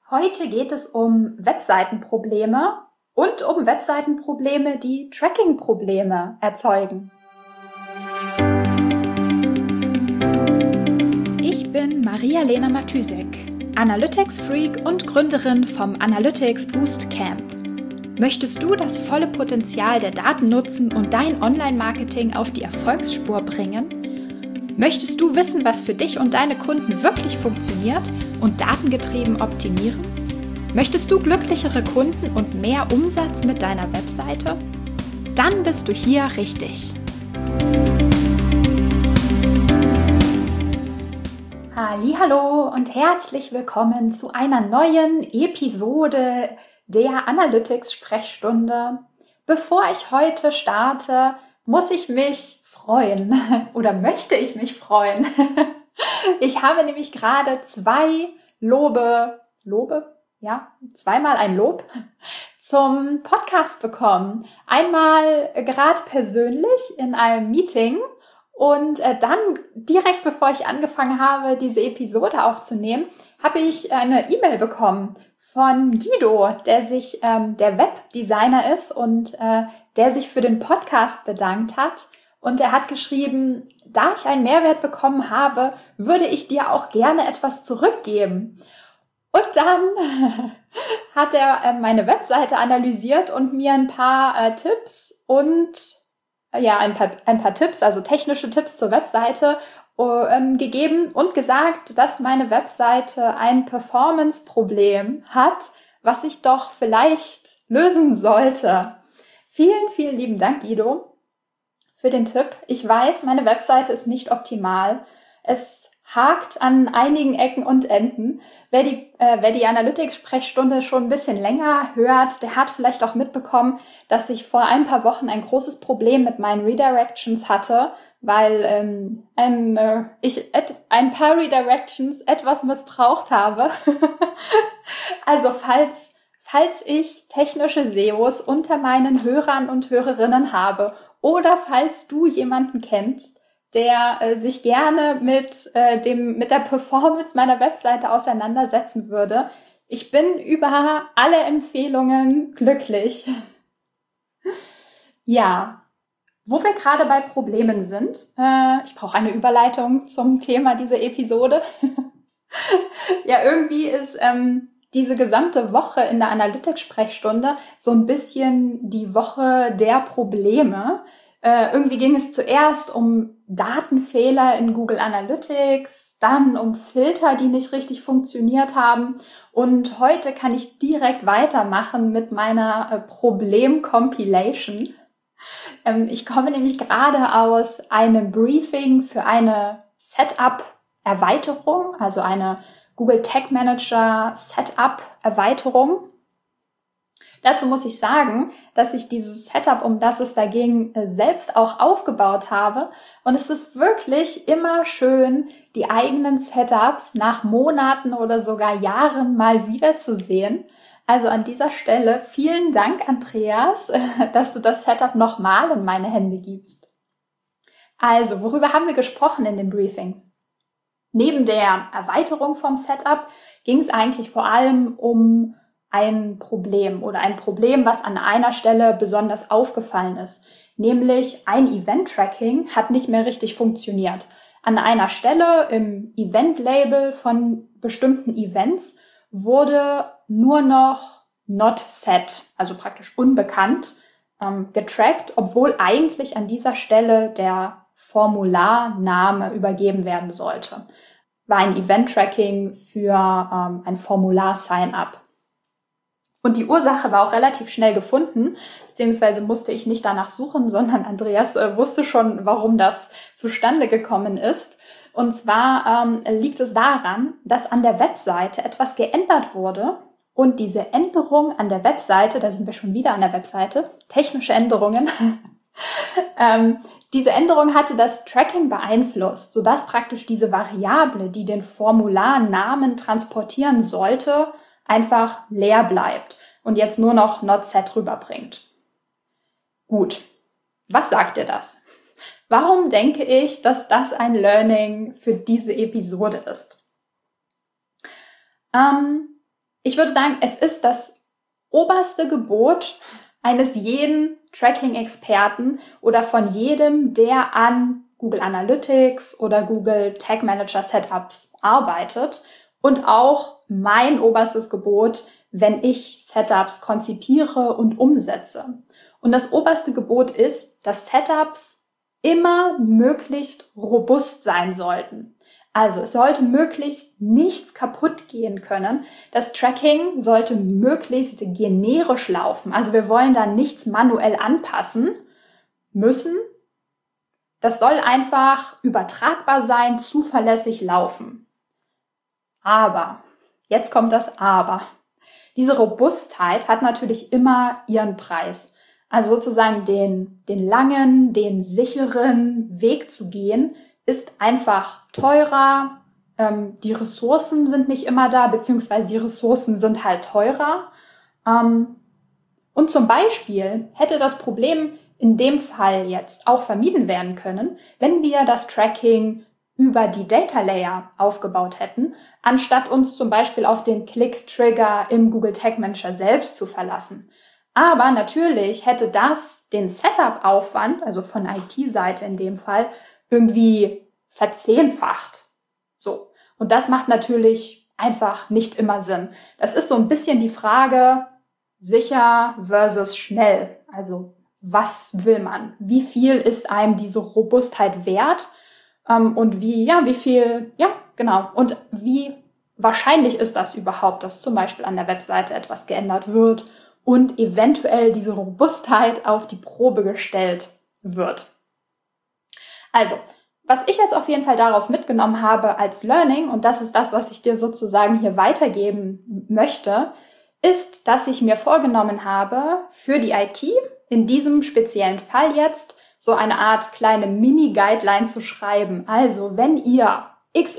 Heute geht es um Webseitenprobleme und um Webseitenprobleme, die Tracking-Probleme erzeugen. Ich bin Maria-Lena Matysek, Analytics-Freak und Gründerin vom Analytics Boost Camp. Möchtest du das volle Potenzial der Daten nutzen und dein Online-Marketing auf die Erfolgsspur bringen? Möchtest du wissen, was für dich und deine Kunden wirklich funktioniert und datengetrieben optimieren? Möchtest du glücklichere Kunden und mehr Umsatz mit deiner Webseite? Dann bist du hier richtig. Hallihallo und herzlich willkommen zu einer neuen Episode der Analytics-Sprechstunde. Bevor ich heute starte, muss ich mich freuen oder möchte ich mich freuen. Ich habe nämlich gerade zweimal ein Lob zum Podcast bekommen. Einmal gerade persönlich in einem Meeting und dann direkt bevor ich angefangen habe, diese Episode aufzunehmen, habe ich eine E-Mail bekommen von Guido, der Webdesigner ist und der sich für den Podcast bedankt hat. Und er hat geschrieben, da ich einen Mehrwert bekommen habe, würde ich dir auch gerne etwas zurückgeben. Und dann hat er meine Webseite analysiert und mir ein paar Tipps und ein paar Tipps, also technische Tipps zur Webseite gegeben und gesagt, dass meine Webseite ein Performance-Problem hat, was ich doch vielleicht lösen sollte. Vielen, vielen lieben Dank, Guido, für den Tipp. Ich weiß, meine Webseite ist nicht optimal. Es hakt an einigen Ecken und Enden. Wer die Analytics-Sprechstunde schon ein bisschen länger hört, der hat vielleicht auch mitbekommen, dass ich vor ein paar Wochen ein großes Problem mit meinen Redirections hatte, weil ich ein paar Redirections etwas missbraucht habe. Also falls ich technische SEOs unter meinen Hörern und Hörerinnen habe oder falls du jemanden kennst, der sich gerne mit der Performance meiner Webseite auseinandersetzen würde. Ich bin über alle Empfehlungen glücklich. Ja, wo wir gerade bei Problemen sind, ich brauche eine Überleitung zum Thema dieser Episode. Ja, irgendwie ist diese gesamte Woche in der Analytics-Sprechstunde so ein bisschen die Woche der Probleme. Irgendwie ging es zuerst um Datenfehler in Google Analytics, dann um Filter, die nicht richtig funktioniert haben. Und heute kann ich direkt weitermachen mit meiner Problem-Compilation. Ich komme nämlich gerade aus einem Briefing für eine Setup-Erweiterung, also eine Google Tag Manager Setup-Erweiterung. Dazu muss ich sagen, dass ich dieses Setup, um das es da ging, selbst auch aufgebaut habe. Und es ist wirklich immer schön, die eigenen Setups nach Monaten oder sogar Jahren mal wiederzusehen. Also an dieser Stelle vielen Dank, Andreas, dass du das Setup nochmal in meine Hände gibst. Also, worüber haben wir gesprochen in dem Briefing? Neben der Erweiterung vom Setup ging es eigentlich vor allem um ein Problem, was an einer Stelle besonders aufgefallen ist. Nämlich ein Event-Tracking hat nicht mehr richtig funktioniert. An einer Stelle im Event-Label von bestimmten Events wurde nur noch not set, also praktisch unbekannt, getrackt, obwohl eigentlich an dieser Stelle der Formularname übergeben werden sollte. War ein Event-Tracking für ein Formular-Sign-up. Und die Ursache war auch relativ schnell gefunden, beziehungsweise musste ich nicht danach suchen, sondern Andreas wusste schon, warum das zustande gekommen ist. Und zwar liegt es daran, dass an der Webseite etwas geändert wurde und diese Änderung an der Webseite, da sind wir schon wieder an der Webseite, technische Änderungen, diese Änderung hatte das Tracking beeinflusst, sodass praktisch diese Variable, die den Formularnamen transportieren sollte, einfach leer bleibt und jetzt nur noch not set rüberbringt. Gut, was sagt dir das? Warum denke ich, dass das ein Learning für diese Episode ist? Ich würde sagen, es ist das oberste Gebot eines jeden Tracking-Experten oder von jedem, der an Google Analytics oder Google Tag Manager Setups arbeitet und auch mein oberstes Gebot, wenn ich Setups konzipiere und umsetze. Und das oberste Gebot ist, dass Setups immer möglichst robust sein sollten. Also es sollte möglichst nichts kaputt gehen können. Das Tracking sollte möglichst generisch laufen. Also wir wollen da nichts manuell anpassen müssen. Das soll einfach übertragbar sein, zuverlässig laufen. Aber, jetzt kommt das Aber. Diese Robustheit hat natürlich immer ihren Preis. Also sozusagen den langen, den sicheren Weg zu gehen, ist einfach teurer. Die Ressourcen sind nicht immer da, beziehungsweise die Ressourcen sind halt teurer. Und zum Beispiel hätte das Problem in dem Fall jetzt auch vermieden werden können, wenn wir das Tracking über die Data Layer aufgebaut hätten, anstatt uns zum Beispiel auf den Click-Trigger im Google Tag Manager selbst zu verlassen. Aber natürlich hätte das den Setup-Aufwand, also von IT-Seite in dem Fall, irgendwie verzehnfacht. So. Und das macht natürlich einfach nicht immer Sinn. Das ist so ein bisschen die Frage sicher versus schnell. Also was will man? Wie viel ist einem diese Robustheit wert? Und wie viel, und wie wahrscheinlich ist das überhaupt, dass zum Beispiel an der Webseite etwas geändert wird und eventuell diese Robustheit auf die Probe gestellt wird. Also, was ich jetzt auf jeden Fall daraus mitgenommen habe als Learning, und das ist das, was ich dir sozusagen hier weitergeben möchte, ist, dass ich mir vorgenommen habe, für die IT, in diesem speziellen Fall jetzt, so eine Art kleine Mini-Guideline zu schreiben. Also, wenn ihr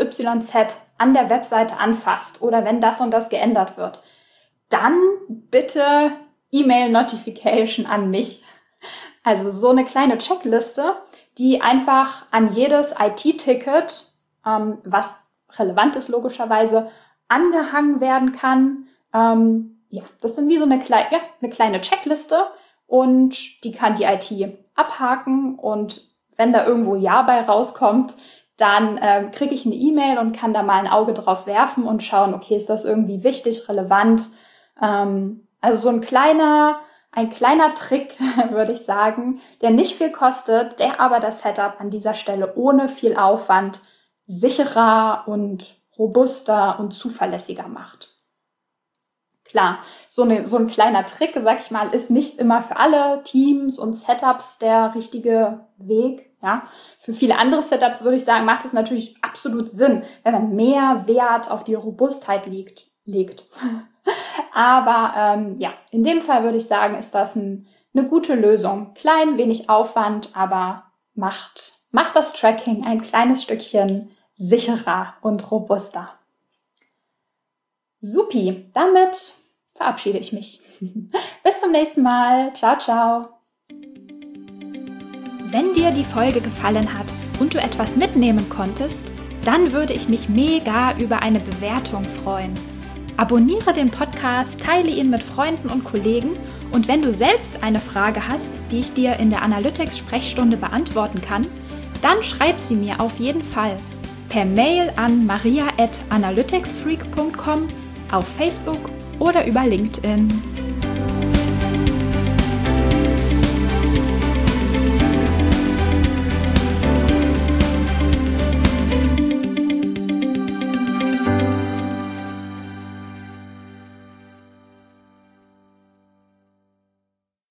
XYZ an der Webseite anfasst oder wenn das und das geändert wird, dann bitte E-Mail-Notification an mich. Also so eine kleine Checkliste, die einfach an jedes IT-Ticket, was relevant ist logischerweise, angehangen werden kann. Das ist dann wie so eine kleine Checkliste und die kann die IT abhaken und wenn da irgendwo Ja bei rauskommt, dann kriege ich eine E-Mail und kann da mal ein Auge drauf werfen und schauen, okay, ist das irgendwie wichtig, relevant? Also so ein kleiner Trick, würde ich sagen, der nicht viel kostet, der aber das Setup an dieser Stelle ohne viel Aufwand sicherer und robuster und zuverlässiger macht. Klar, so ein kleiner Trick, sag ich mal, ist nicht immer für alle Teams und Setups der richtige Weg. Ja, für viele andere Setups würde ich sagen, macht es natürlich absolut Sinn, wenn man mehr Wert auf die Robustheit legt. Aber in dem Fall würde ich sagen, ist das eine gute Lösung. Klein, wenig Aufwand, aber macht das Tracking ein kleines Stückchen sicherer und robuster. Supi, damit verabschiede ich mich. Bis zum nächsten Mal. Ciao, ciao. Wenn dir die Folge gefallen hat und du etwas mitnehmen konntest, dann würde ich mich mega über eine Bewertung freuen. Abonniere den Podcast, teile ihn mit Freunden und Kollegen und wenn du selbst eine Frage hast, die ich dir in der Analytics-Sprechstunde beantworten kann, dann schreib sie mir auf jeden Fall per Mail an maria@analyticsfreak.com, auf Facebook oder über LinkedIn.